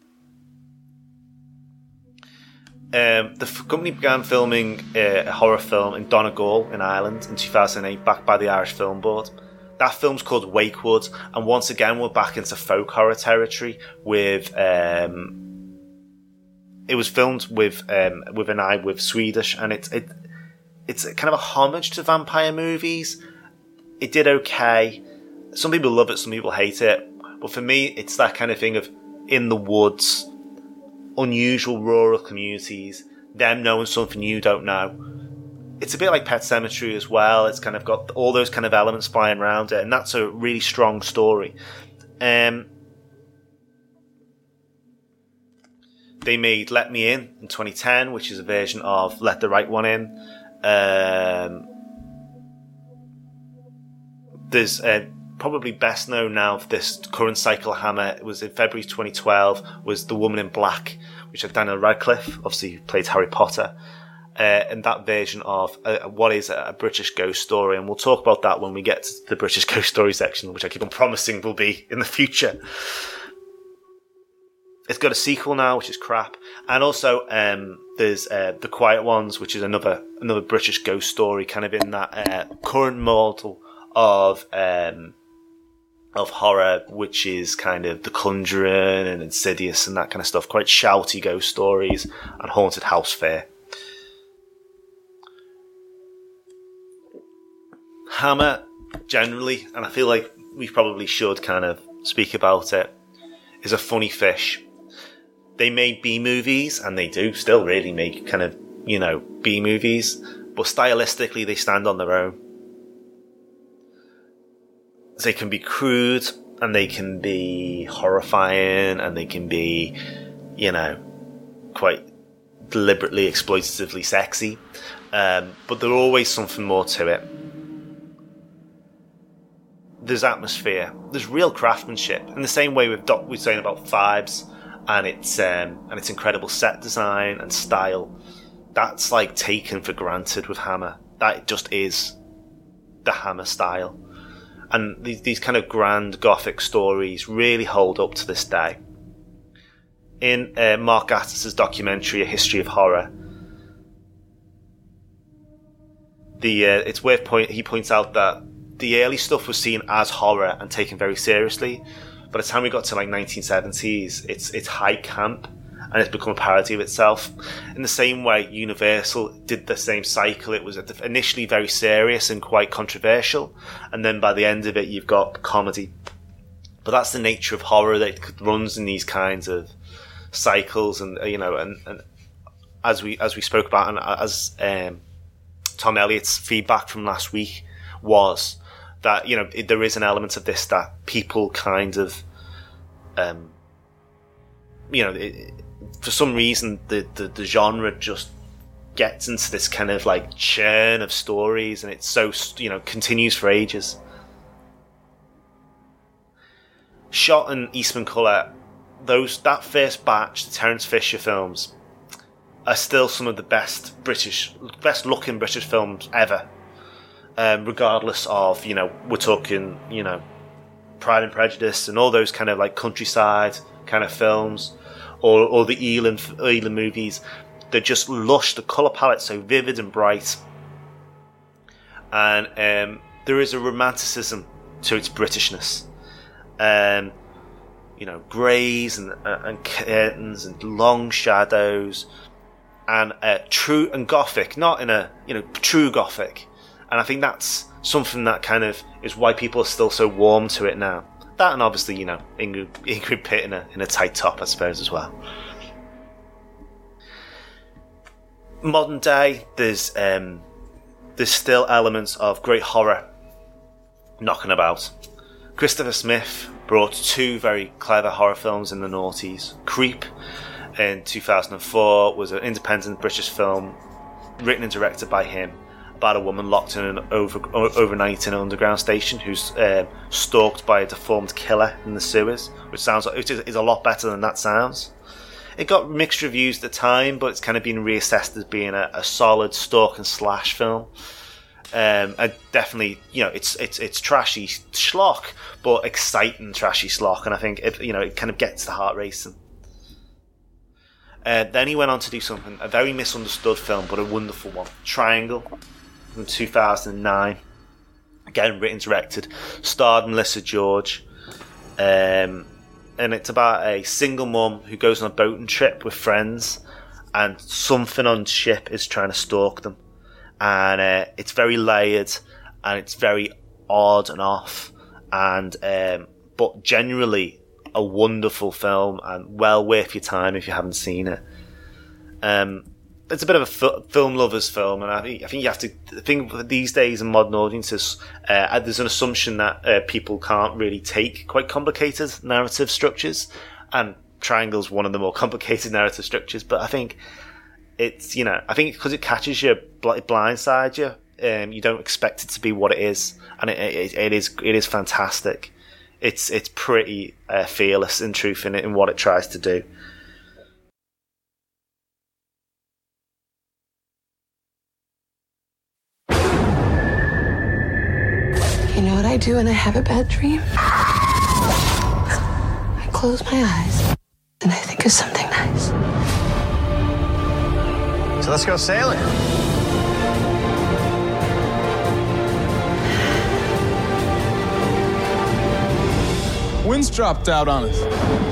Um, the f- company began filming uh, a horror film in Donegal in Ireland in two thousand eight, backed by the Irish Film Board. That film's called Wakewood, and once again we're back into folk horror territory. With um, it was filmed with um, with an eye with Swedish, and it's it it's kind of a homage to vampire movies. It did okay. Some people love it, some people hate it, but for me, it's that kind of thing of in the woods. Unusual rural communities, them knowing something you don't know. It's a bit like Pet Sematary as well. It's kind of got all those kind of elements flying around it, and that's a really strong story. Um, they made Let Me In in twenty ten, which is a version of Let the Right One In. Um, there's uh, probably best known now for this current cycle Hammer. It was in February twenty twelve, was The Woman in Black, which had Daniel Radcliffe, obviously who played Harry Potter, uh, and that version of uh, what is a, a British ghost story, and we'll talk about that when we get to the British ghost story section, which I keep on promising will be in the future. It's got a sequel now, which is crap, and also um, there's uh, The Quiet Ones, which is another another British ghost story, kind of in that uh, current model of um, of horror, which is kind of The Conjuring and Insidious and that kind of stuff. Quite shouty ghost stories and haunted house fare. Hammer, generally, and I feel like we probably should kind of speak about it, is a funny fish. They made B-movies, and they do still really make kind of, you know, B-movies, but stylistically they stand on their own. They can be crude, and they can be horrifying, and they can be, you know, quite deliberately exploitatively sexy. Um, but there's always something more to it. There's atmosphere. There's real craftsmanship. In the same way with Doc, we're saying about Vibes and its um, and its incredible set design and style. That's like taken for granted with Hammer. That just is the Hammer style. And these, these kind of grand gothic stories really hold up to this day. In uh, Mark Gatiss' documentary, A History of Horror, the uh, it's worth point. He points out that the early stuff was seen as horror and taken very seriously. By the time we got to like nineteen seventies, it's it's high camp and it's become a parody of itself. In the same way, Universal did the same cycle. It was initially very serious and quite controversial, and then by the end of it, you've got comedy. But that's the nature of horror, that it runs in these kinds of cycles, and you know, and, and as we as we spoke about, and as um, Tom Elliott's feedback from last week was that, you know, it, there is an element of this that people kind of, um, you know, it, for some reason the, the the genre just gets into this kind of like churn of stories, and it's so, you know, continues for ages. Shot in Eastman colour, those that first batch, the Terence Fisher films, are still some of the best British, best looking British films ever. Um, regardless of, you know, we're talking, you know, Pride and Prejudice and all those kind of like countryside kind of films, or or the Eland Eland movies. They're just lush. The colour palette's so vivid and bright, and um, there is a romanticism to its Britishness. Um, you know, greys and uh, and curtains and long shadows, and uh, true and gothic, not in a, you know, true gothic. And I think that's something that kind of is why people are still so warm to it now. That, and obviously, you know, Ingrid, Ingrid Pitt in a in a tight top, I suppose, as well. Modern day, there's um, there's still elements of great horror knocking about. Christopher Smith brought two very clever horror films in the noughties. Creep in two thousand four was an independent British film written and directed by him, about a woman locked in an over, overnight in an underground station who's uh, stalked by a deformed killer in the sewers, which sounds like, which is, is a lot better than that sounds. It got mixed reviews at the time, but it's kind of been reassessed as being a, a solid stalk and slash film. Um, and definitely, you know, it's it's it's trashy schlock, but exciting trashy schlock, and I think it, you know, it kind of gets the heart racing. Uh, then he went on to do something, a very misunderstood film, but a wonderful one, Triangle, from two thousand nine. Again, written, directed, starred Melissa George. Um, and it's about a single mum who goes on a boating trip with friends, and something on the ship is trying to stalk them. And uh, it's very layered, and it's very odd and off, and um, but generally a wonderful film, and well worth your time if you haven't seen it. Um, it's a bit of a f- film lover's film, and I think, I think you have to I think these days in modern audiences, uh, there's an assumption that uh, people can't really take quite complicated narrative structures, and Triangle's one of the more complicated narrative structures. But I think it's, you know, I think because it catches you, it blindsides you. Um, you don't expect it to be what it is, and it, it, it is it is fantastic. It's it's pretty uh, fearless in truth in it, in what it tries to do. You know what I do when I have a bad dream? I close my eyes and I think of something nice. So let's go sailing. Wind's dropped out on us.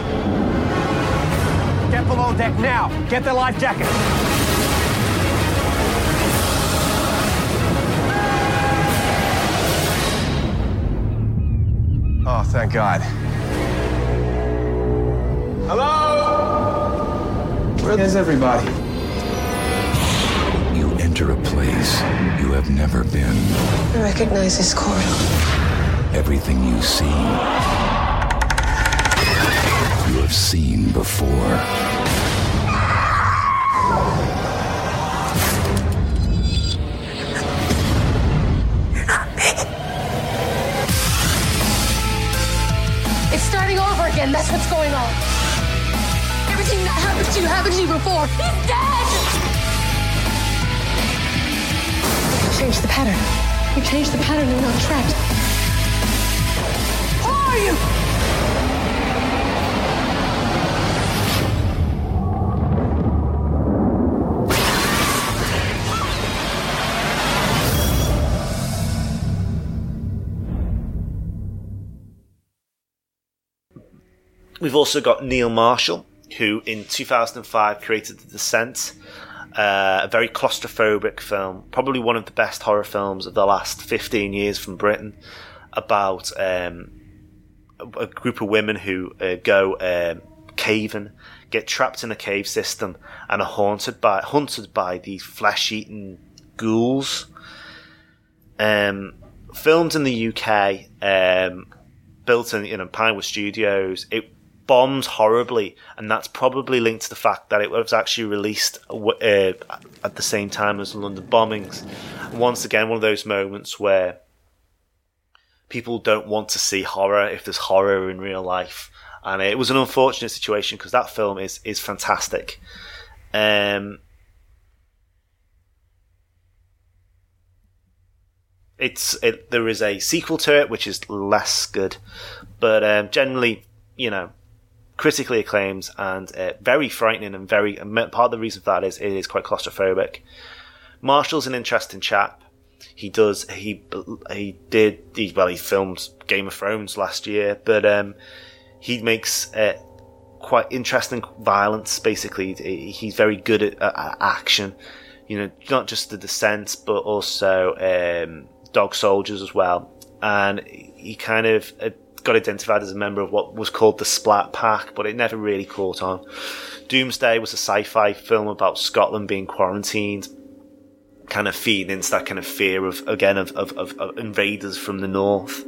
Get below deck now. Get the life jacket. Oh, thank God. Hello? Where's everybody? You enter a place you have never been. I recognize this corridor. Everything you see, you have seen before. It's starting over again. That's what's going on. Everything that happened to you happened to you before. He's dead! You changed the pattern. You changed the pattern. You're not trapped. Who are you? We've also got Neil Marshall, who in two thousand five created The Descent, uh, a very claustrophobic film, probably one of the best horror films of the last fifteen years from Britain, about um, a group of women who uh, go um, caving, get trapped in a cave system, and are haunted by hunted by these flesh-eating ghouls. Um, filmed in the U K, um, built in you know Pinewood Studios. It bombed horribly, and that's probably linked to the fact that it was actually released uh, at the same time as the London bombings. And once again, one of those moments where people don't want to see horror if there's horror in real life, and it was an unfortunate situation because that film is is fantastic. Um, it's it, there is a sequel to it which is less good, but um, generally, you know, critically acclaimed and uh, very frightening, and very part of the reason for that is it is quite claustrophobic. Marshall's an interesting chap. He does he he did he, well he filmed Game of Thrones last year, but um, he makes uh, quite interesting violence. Basically, he's very good at, at action. You know, not just The Descent, but also um, Dog Soldiers as well. And he kind of uh, got identified as a member of what was called the Splat Pack, but it never really caught on. Doomsday was a sci-fi film about Scotland being quarantined, kind of feeding into that kind of fear of, again, of, of, of, of invaders from the north.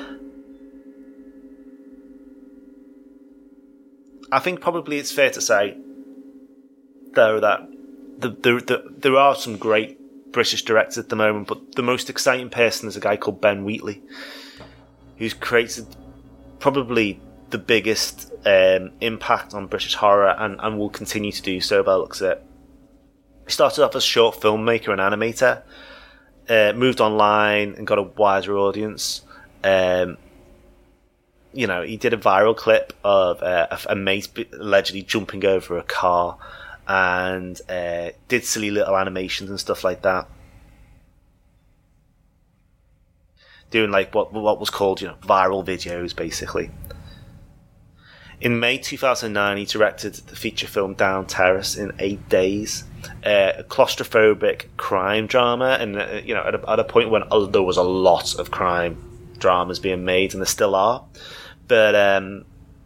I think probably it's fair to say, though, that the, the, the, there are some great British directors at the moment, but the most exciting person is a guy called Ben Wheatley, who's created probably the biggest um, impact on British horror, and, and will continue to do so by the looks of it. He started off as a short filmmaker and animator, uh, moved online and got a wider audience. Um, you know, he did a viral clip of uh, a, a mate allegedly jumping over a car, and uh, did silly little animations and stuff like that, doing like what what was called, you know, viral videos, basically. In May two thousand nine, he directed the feature film Down Terrace in eight days, uh, a claustrophobic crime drama, and uh, you know, at a, at a point when uh, there was a lot of crime dramas being made, and there still are, but um,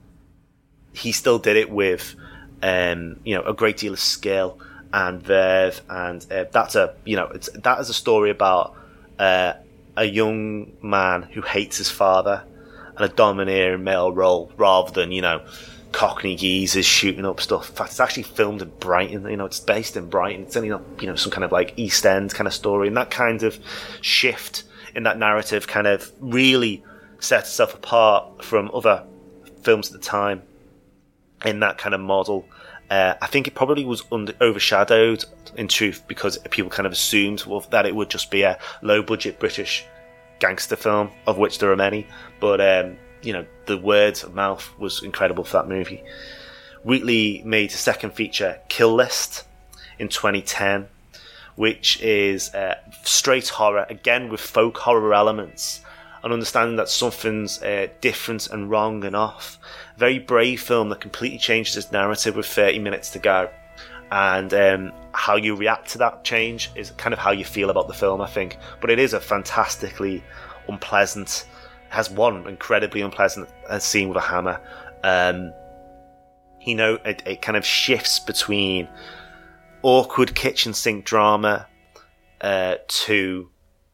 he still did it with um, you know, a great deal of skill and verve, and uh, that's a you know, it's that is a story about uh, a young man who hates his father and a domineering male role, rather than, you know, Cockney geezers shooting up stuff. In fact, it's actually filmed in Brighton. You know, it's based in Brighton. It's only not, you know, some kind of like East End kind of story, and that kind of shift in that narrative kind of really set itself apart from other films at the time in that kind of model. Uh, I think it probably was under, overshadowed, in truth, because people kind of assumed, well, that it would just be a low-budget British gangster film, of which there are many. But, um, you know, the word of mouth was incredible for that movie. Wheatley made a second feature, Kill List, in twenty ten, which is uh, straight horror, again with folk horror elements, and understanding that something's uh, different and wrong and off. A very brave film that completely changes its narrative with thirty minutes to go. And um, how you react to that change is kind of how you feel about the film, I think. But it is a fantastically unpleasant, has one incredibly unpleasant scene with a hammer. Um, you know, it, it kind of shifts between awkward kitchen sink drama uh, to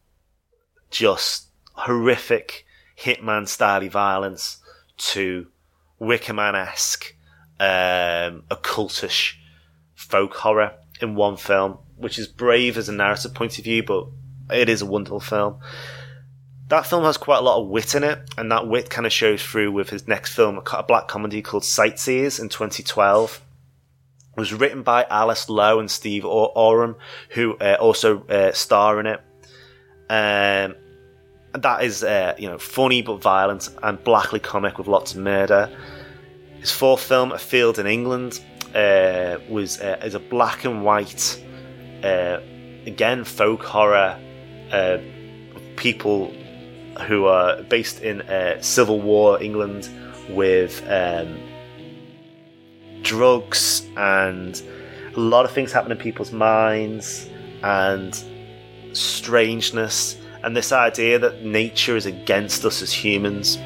just horrific Hitman-style violence to Wicker Man-esque, um, occultish folk horror in one film, which is brave as a narrative point of view, but it is a wonderful film. That film has quite a lot of wit in it, and that wit kind of shows through with his next film, a black comedy called Sightseers in twenty twelve. It was written by Alice Lowe and Steve Oram, who uh, also uh, star in it. Um, and that is, uh, you know, funny but violent and blackly comic with lots of murder. His fourth film, A Field in England, uh, was uh, is a black and white, uh, again folk horror, uh, people who are based in uh, Civil War England with um, drugs, and a lot of things happen in people's minds, and strangeness, and this idea that nature is against us as humans.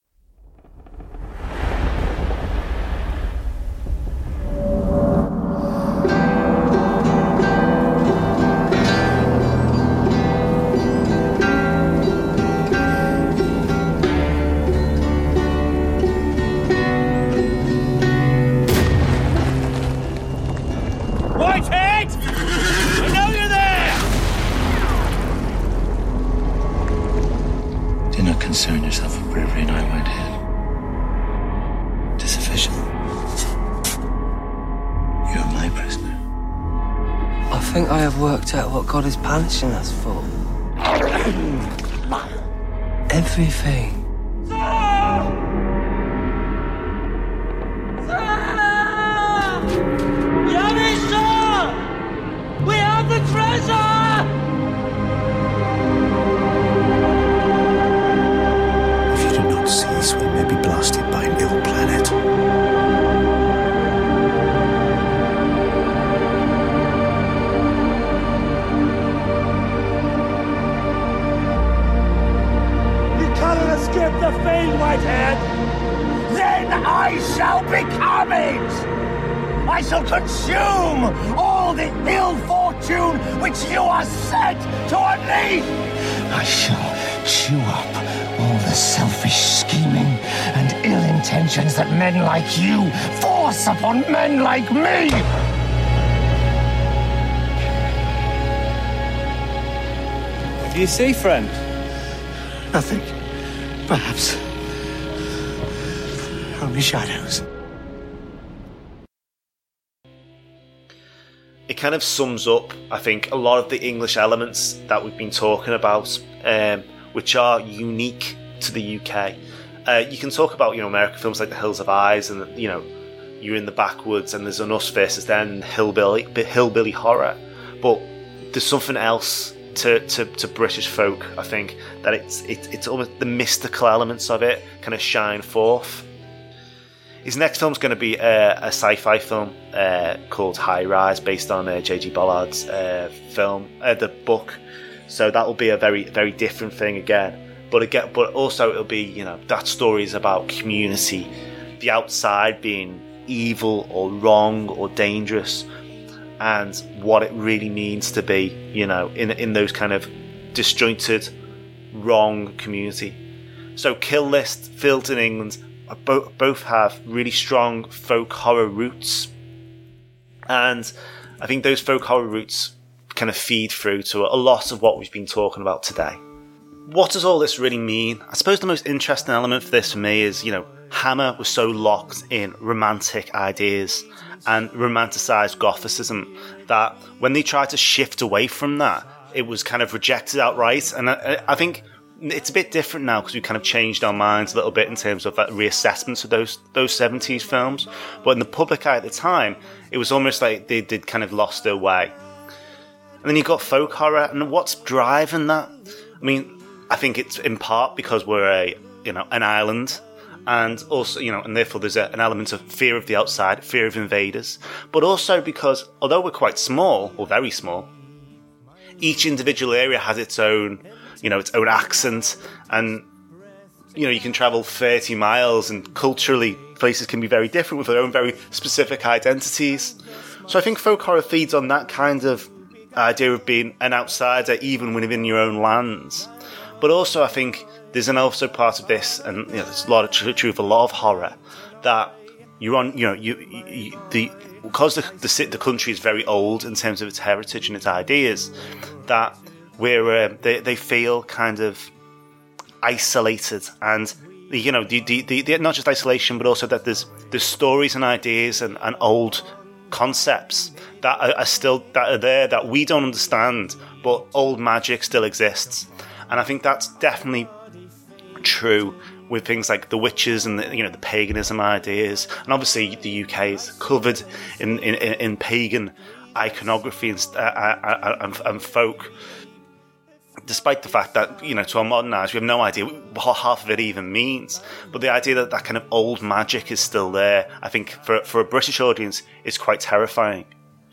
Concern yourself with bravery now, Whitehead. It is sufficient. You are my prisoner. I think I have worked out what God is punishing us for. Everything. Yanisha! We have the treasure! Seas, we may be blasted by an ill planet. You cannot escape the fate, Whitehead! Then I shall become it! I shall consume all the ill fortune which you are set to unleash! I shall chew up all the selfish scheming and ill intentions that men like you force upon men like me! What do you see, friend? Nothing. Perhaps. Only shadows. It kind of sums up, I think, a lot of the English elements that we've been talking about, um, which are unique to the U K. Uh, you can talk about, you know, American films like The Hills Have Eyes, and, you know, you're in the backwoods and there's an us versus them, hillbilly, hillbilly horror. But there's something else to, to, to British folk, I think, that it's it, it's almost the mystical elements of it kind of shine forth. His next film's going to be a, a sci-fi film uh, called High Rise, based on uh, J G Ballard's uh, film, uh, the book. So that will be a very, very different thing again. But again, but also it'll be, you know, that story is about community, the outside being evil or wrong or dangerous, and what it really means to be, you know, in in those kind of disjointed, wrong community. So Kill List, Filth in England, both both have really strong folk horror roots, and I think those folk horror roots kind of feed through to a lot of what we've been talking about today. What does all this really mean? I suppose the most interesting element for this for me is, you know, Hammer was so locked in romantic ideas and romanticised Gothicism that when they tried to shift away from that, it was kind of rejected outright. And I, I think it's a bit different now because we've kind of changed our minds a little bit in terms of that reassessment of those those seventies films. But in the public eye at the time, it was almost like they did kind of lost their way. And then you've got folk horror, and what's driving that? I mean, I think it's in part because we're a, you know, an island, and also, you know, and therefore there's a, an element of fear of the outside, fear of invaders, but also because although we're quite small, or very small, each individual area has its own, you know, its own accent, and, you know, you can travel thirty miles, and culturally places can be very different with their own very specific identities. So I think folk horror feeds on that kind of idea of being an outsider even within your own lands. But also I think there's an also part of this, and you know, there's a lot of true, true of a lot of horror, that you're on, you know, you, you the because the, the the country is very old in terms of its heritage and its ideas, that we're uh, they they feel kind of isolated, and you know, the, the, the, the not just isolation, but also that there's there's stories and ideas and, and old concepts that are, are still that are there that we don't understand, but old magic still exists. And I think that's definitely true with things like the witches and the, you know, the paganism ideas. And obviously the U K is covered in in, in pagan iconography and, uh, and, and folk. despite the fact that, you know, to our modern eyes, we have no idea what half of it even means. But the idea that that kind of old magic is still there, I think for, for a British audience, is quite terrifying.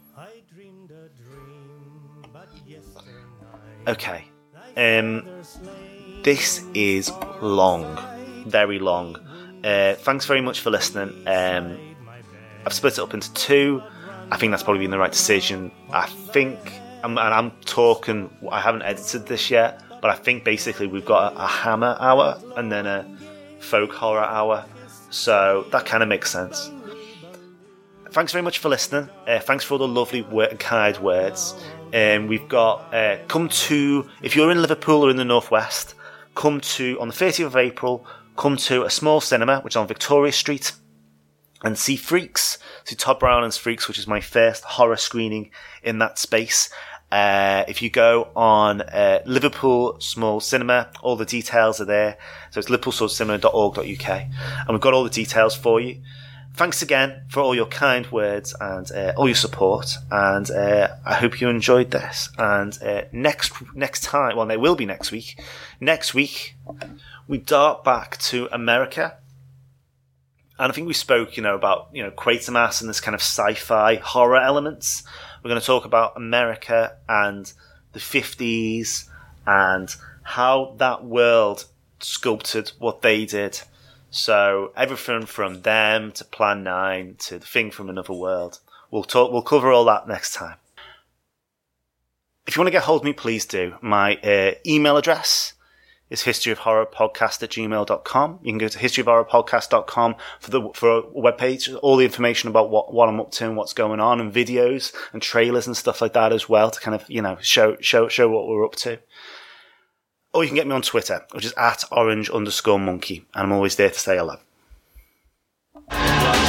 Okay. Um, this is long. Very long. Uh, thanks very much for listening. Um, I've split it up into two. I think that's probably been the right decision. I think, I'm, and I'm talking, I haven't edited this yet, but I think basically we've got a, a Hammer hour and then a folk horror hour. So that kind of makes sense. Thanks very much for listening. Uh, thanks for all the lovely word, kind words. Um, we've got, uh, come to, if you're in Liverpool or in the Northwest, come to, on the thirtieth of April, come to a small cinema, which is on Victoria Street, and see Freaks, see Todd Browning's Freaks, which is my first horror screening in that space. Uh, if you go on uh, Liverpool Small Cinema, all the details are there. So it's liverpool small cinema dot org dot U K, and we've got all the details for you. Thanks again for all your kind words and uh, all your support, and uh, I hope you enjoyed this. And uh, next next time, well, it will be next week. Next week, we dart back to America. And I think we spoke, you know, about, you know, Quatermass and this kind of sci-fi horror elements. We're going to talk about America and the fifties and how that world sculpted what they did. So everything from them to Plan nine to The Thing from Another World. We'll talk. We'll cover all that next time. If you want to get hold of me, please do. My uh, email address is historyofhorrorpodcast at gmail dot com. You can go to historyofhorrorpodcast dot com for the for a webpage, all the information about what, what I'm up to and what's going on, and videos and trailers and stuff like that as well, to kind of, you know, show show show what we're up to. Or you can get me on Twitter, which is at orange underscore monkey, and I'm always there to say hello.